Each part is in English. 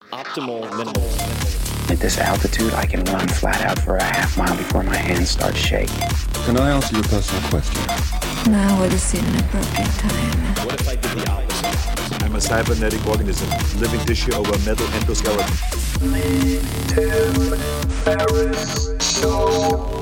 Optimal minerals. At this altitude, I can run flat out for a half mile before my hands start shaking. Can I ask you a personal question? Now would seem an appropriate time. What if I did the opposite? I'm a cybernetic organism, living tissue over a metal endoskeleton. Tim Ferriss Show.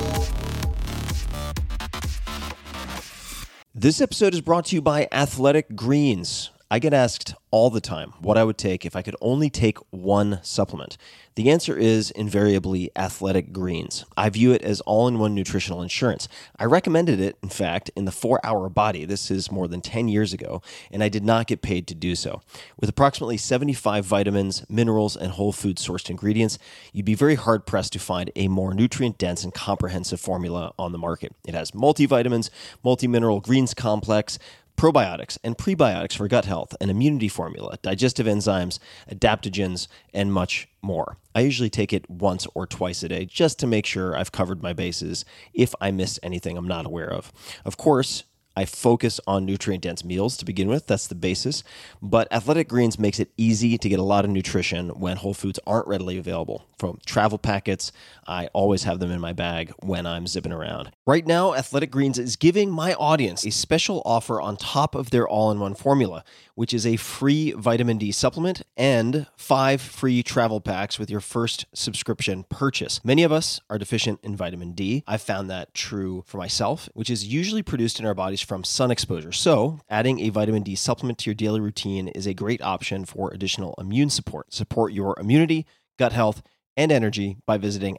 This episode is brought to you by Athletic Greens. I get asked all the time what I would take if I could only take one supplement. The answer is invariably Athletic Greens. I view it as all-in-one nutritional insurance. I recommended it, in fact, in the 4-Hour Body. This is more than 10 years ago, and I did not get paid to do so. With approximately 75 vitamins, minerals, and whole food-sourced ingredients, you'd be very hard-pressed to find a more nutrient-dense and comprehensive formula on the market. It has multivitamins, multi-mineral greens complex, probiotics and prebiotics for gut health, an immunity formula, digestive enzymes, adaptogens, and much more. I usually take it once or twice a day just to make sure I've covered my bases if I missed anything I'm not aware of. Of course, I focus on nutrient-dense meals to begin with. That's the basis. But Athletic Greens makes it easy to get a lot of nutrition when whole foods aren't readily available. From travel packets, I always have them in my bag when I'm zipping around. Right now, Athletic Greens is giving my audience a special offer on top of their all-in-one formula, which is a free vitamin D supplement and 5 free travel packs with your first subscription purchase. Many of us are deficient in vitamin D. I've found that true for myself, which is usually produced in our bodies from sun exposure. So, adding a vitamin D supplement to your daily routine is a great option for additional immune support. Support your immunity, gut health, and energy by visiting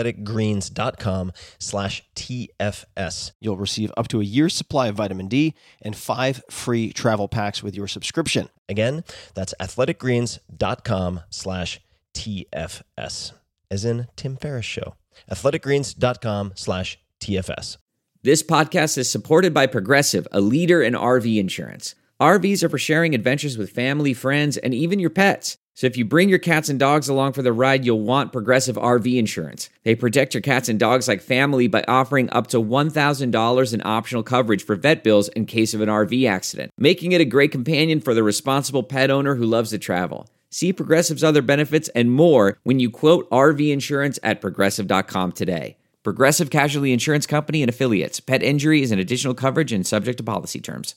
athleticgreens.com/TFS. You'll receive up to a year's supply of vitamin D and 5 free travel packs with your subscription. Again, that's athleticgreens.com/TFS, as in Tim Ferriss Show. athleticgreens.com/TFS. This podcast is supported by Progressive, a leader in RV insurance. RVs are for sharing adventures with family, friends, and even your pets. So if you bring your cats and dogs along for the ride, you'll want Progressive RV insurance. They protect your cats and dogs like family by offering up to $1,000 in optional coverage for vet bills in case of an RV accident, making it a great companion for the responsible pet owner who loves to travel. See Progressive's other benefits and more when you quote RV insurance at Progressive.com today. Progressive Casualty Insurance Company and Affiliates. Pet injury is an additional coverage and subject to policy terms.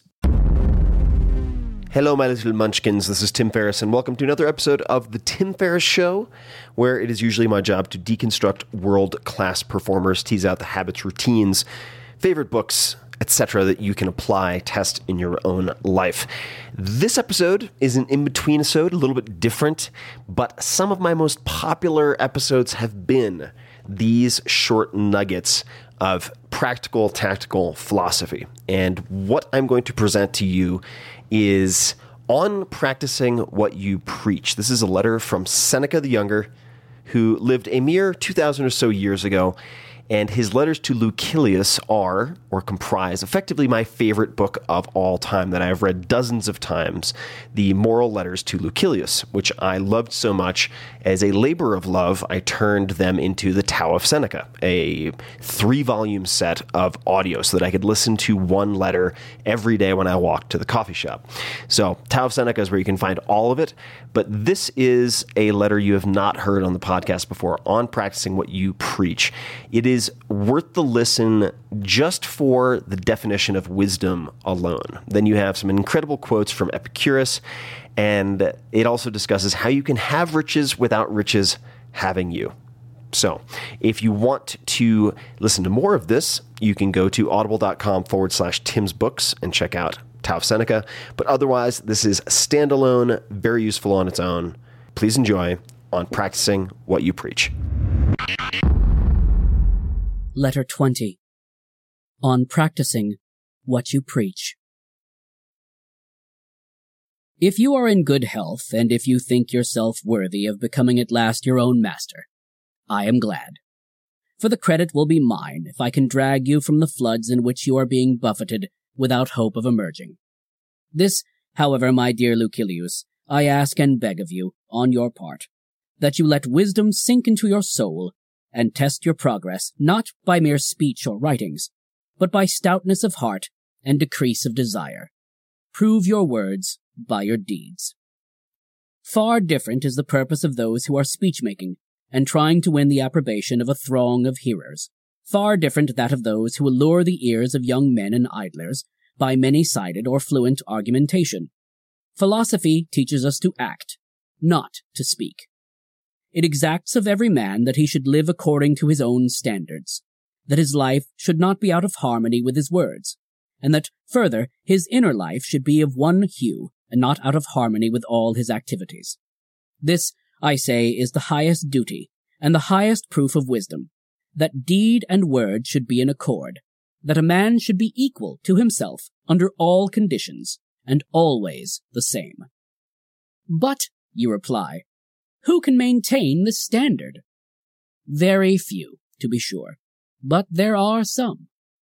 Hello, my little munchkins. This is Tim Ferriss, and welcome to another episode of The Tim Ferriss Show, where it is usually my job to deconstruct world-class performers, tease out the habits, routines, favorite books, etc. that you can apply, test in your own life. This episode is an in-between episode, a little bit different, but some of my most popular episodes have been these short nuggets of practical, tactical philosophy. And what I'm going to present to you is on practicing what you preach. This is a letter from Seneca the Younger, who lived a mere 2,000 or so years ago. And his letters to Lucilius are, or comprise, effectively my favorite book of all time that I have read dozens of times, the Moral Letters to Lucilius, which I loved so much. As a labor of love, I turned them into the Tao of Seneca, a 3-volume set of audio so that I could listen to one letter every day when I walked to the coffee shop. So Tao of Seneca is where you can find all of it, but this is a letter you have not heard on the podcast before on practicing what you preach. It is worth the listen just for the definition of wisdom alone. Then you have some incredible quotes from Epicurus, and it also discusses how you can have riches without riches having you. So if you want to listen to more of this, you can go to audible.com/Tim's Books and check out Tao of Seneca. But otherwise, this is standalone, very useful on its own. Please enjoy on practicing what you preach. Letter 20. On practicing what you preach. If you are in good health, and if you think yourself worthy of becoming at last your own master, I am glad. For the credit will be mine if I can drag you from the floods in which you are being buffeted without hope of emerging. This, however, my dear Lucilius, I ask and beg of you, on your part, that you let wisdom sink into your soul and test your progress not by mere speech or writings, but by stoutness of heart and decrease of desire. Prove your words by your deeds. Far different is the purpose of those who are speech-making and trying to win the approbation of a throng of hearers. Far different that of those who allure the ears of young men and idlers by many-sided or fluent argumentation. Philosophy teaches us to act, not to speak. It exacts of every man that he should live according to his own standards, that his life should not be out of harmony with his words, and that, further, his inner life should be of one hue and not out of harmony with all his activities. This, I say, is the highest duty and the highest proof of wisdom, that deed and word should be in accord, that a man should be equal to himself under all conditions, and always the same. But, you reply, who can maintain this standard? Very few, to be sure, but there are some.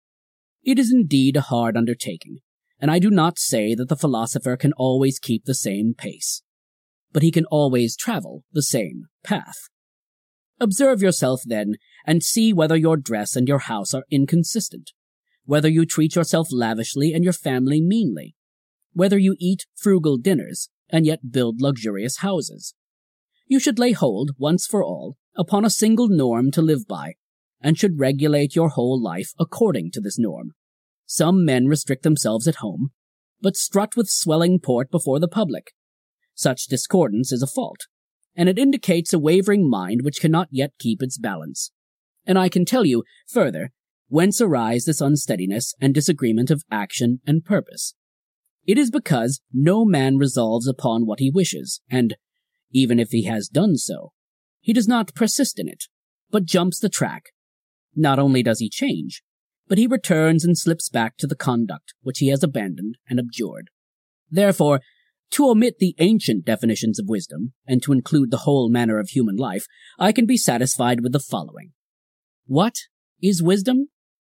It is indeed a hard undertaking, and I do not say that the philosopher can always keep the same pace, but he can always travel the same path. Observe yourself, then, and see whether your dress and your house are inconsistent, whether you treat yourself lavishly and your family meanly, whether you eat frugal dinners and yet build luxurious houses. You should lay hold, once for all, upon a single norm to live by, and should regulate your whole life according to this norm. Some men restrict themselves at home, but strut with swelling port before the public. Such discordance is a fault, and it indicates a wavering mind which cannot yet keep its balance. And I can tell you, further, whence arise this unsteadiness and disagreement of action and purpose. It is because no man resolves upon what he wishes, and, even if he has done so, he does not persist in it, but jumps the track. Not only does he change, but he returns and slips back to the conduct which he has abandoned and abjured. Therefore, to omit the ancient definitions of wisdom, and to include the whole manner of human life, I can be satisfied with the following. What is wisdom?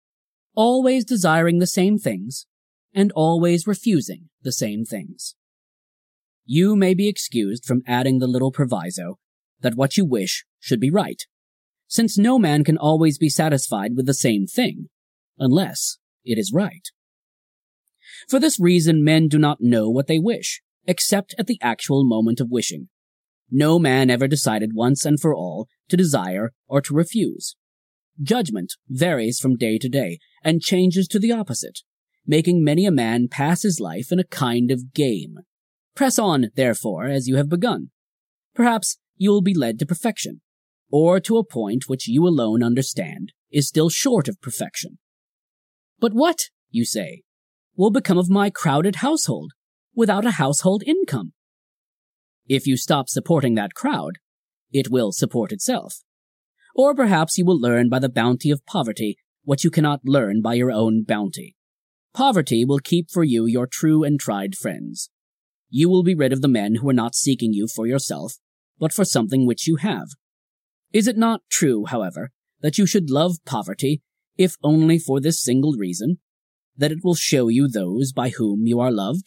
Always desiring the same things, and always refusing the same things. You may be excused from adding the little proviso that what you wish should be right, since no man can always be satisfied with the same thing, unless it is right. For this reason, men do not know what they wish, except at the actual moment of wishing. No man ever decided once and for all to desire or to refuse. Judgment varies from day to day, and changes to the opposite, making many a man pass his life in a kind of game. Press on, therefore, as you have begun. Perhaps you will be led to perfection, or to a point which you alone understand is still short of perfection. But what, you say, will become of my crowded household without a household income? If you stop supporting that crowd, it will support itself. Or perhaps you will learn by the bounty of poverty what you cannot learn by your own bounty. Poverty will keep for you your true and tried friends. You will be rid of the men who are not seeking you for yourself, but for something which you have. Is it not true, however, that you should love poverty, if only for this single reason, that it will show you those by whom you are loved?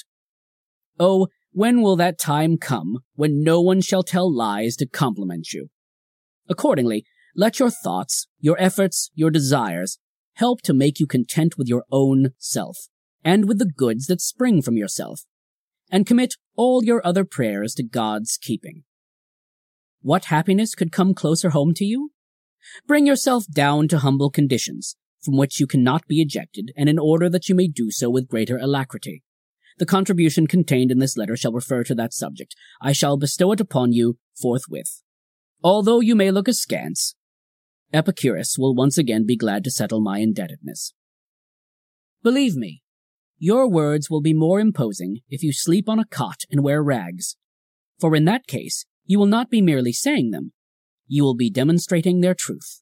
Oh, when will that time come when no one shall tell lies to compliment you? Accordingly, let your thoughts, your efforts, your desires help to make you content with your own self, and with the goods that spring from yourself, and commit all your other prayers to God's keeping. What happiness could come closer home to you? Bring yourself down to humble conditions, from which you cannot be ejected, and in order that you may do so with greater alacrity. The contribution contained in this letter shall refer to that subject. I shall bestow it upon you forthwith. Although you may look askance, Epicurus will once again be glad to settle my indebtedness. Believe me, your words will be more imposing if you sleep on a cot and wear rags, for in that case you will not be merely saying them, you will be demonstrating their truth.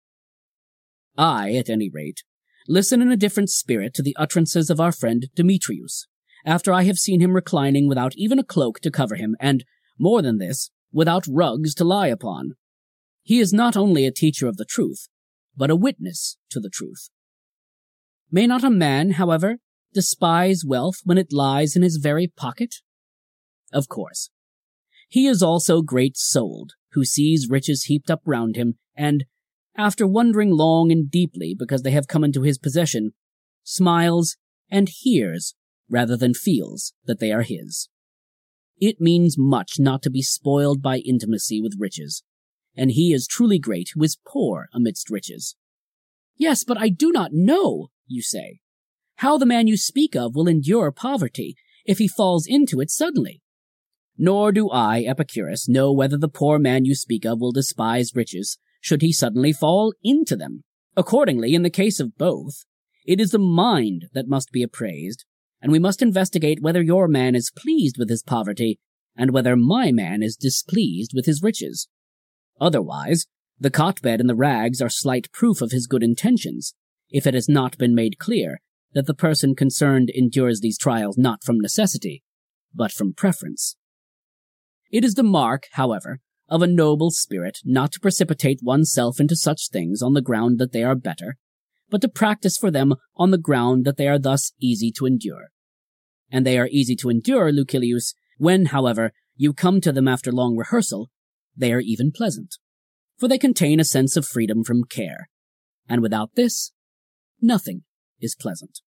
I, at any rate, listen in a different spirit to the utterances of our friend Demetrius, after I have seen him reclining without even a cloak to cover him, and, more than this, without rugs to lie upon. He is not only a teacher of the truth, but a witness to the truth. May not a man, however, despise wealth when it lies in his very pocket? Of course. He is also great-souled, who sees riches heaped up round him, and, after wondering long and deeply because they have come into his possession, smiles and hears rather than feels that they are his. It means much not to be spoiled by intimacy with riches, and he is truly great who is poor amidst riches. Yes, but I do not know, you say, how the man you speak of will endure poverty if he falls into it suddenly. Nor do I, Epicurus, know whether the poor man you speak of will despise riches should he suddenly fall into them. Accordingly, in the case of both, it is the mind that must be appraised, and we must investigate whether your man is pleased with his poverty, and whether my man is displeased with his riches. Otherwise, the cot-bed and the rags are slight proof of his good intentions, if it has not been made clear that the person concerned endures these trials not from necessity, but from preference. It is the mark, however, of a noble spirit not to precipitate oneself into such things on the ground that they are better, but to practice for them on the ground that they are thus easy to endure. And they are easy to endure, Lucilius, when, however, you come to them after long rehearsal, they are even pleasant, for they contain a sense of freedom from care, and without this, nothing is pleasant.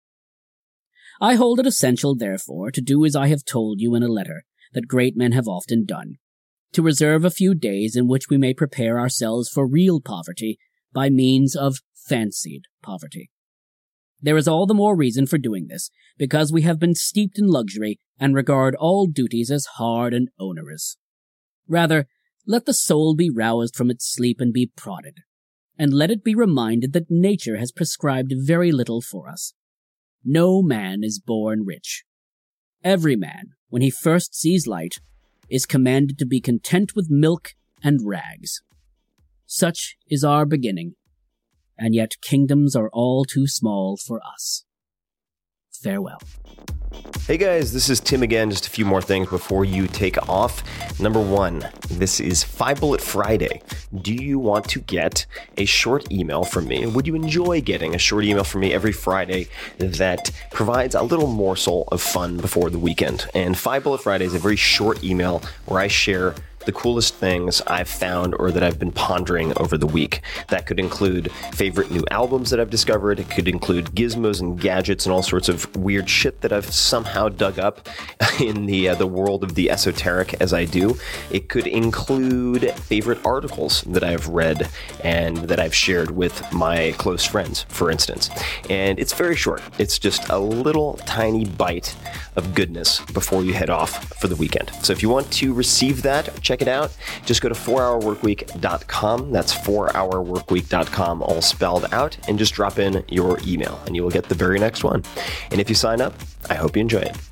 I hold it essential, therefore, to do as I have told you in a letter that great men have often done, to reserve a few days in which we may prepare ourselves for real poverty by means of fancied poverty. There is all the more reason for doing this, because we have been steeped in luxury and regard all duties as hard and onerous. Rather, let the soul be roused from its sleep and be prodded, and let it be reminded that nature has prescribed very little for us. No man is born rich. Every man, when he first sees light, is commanded to be content with milk and rags. Such is our beginning, and yet kingdoms are all too small for us. Farewell. Hey guys, this is Tim again. Just a few more things before you take off. Number one, this is 5 Bullet Friday. Do you want to get a short email from me? Would you enjoy getting a short email from me every Friday that provides a little morsel of fun before the weekend? And 5 Bullet Friday is a very short email where I share the coolest things I've found or that I've been pondering over the week. That could include favorite new albums that I've discovered. It could include gizmos and gadgets and all sorts of weird shit that I've somehow dug up in the world of the esoteric as I do. It could include favorite articles that I've read and that I've shared with my close friends, for instance. And it's very short. It's just a little tiny bite of goodness before you head off for the weekend. So if you want to receive that, check it out. Just go to 4hourworkweek.com. That's 4hourworkweek.com, all spelled out, and just drop in your email and you will get the very next one. And if you sign up, I hope you enjoy it.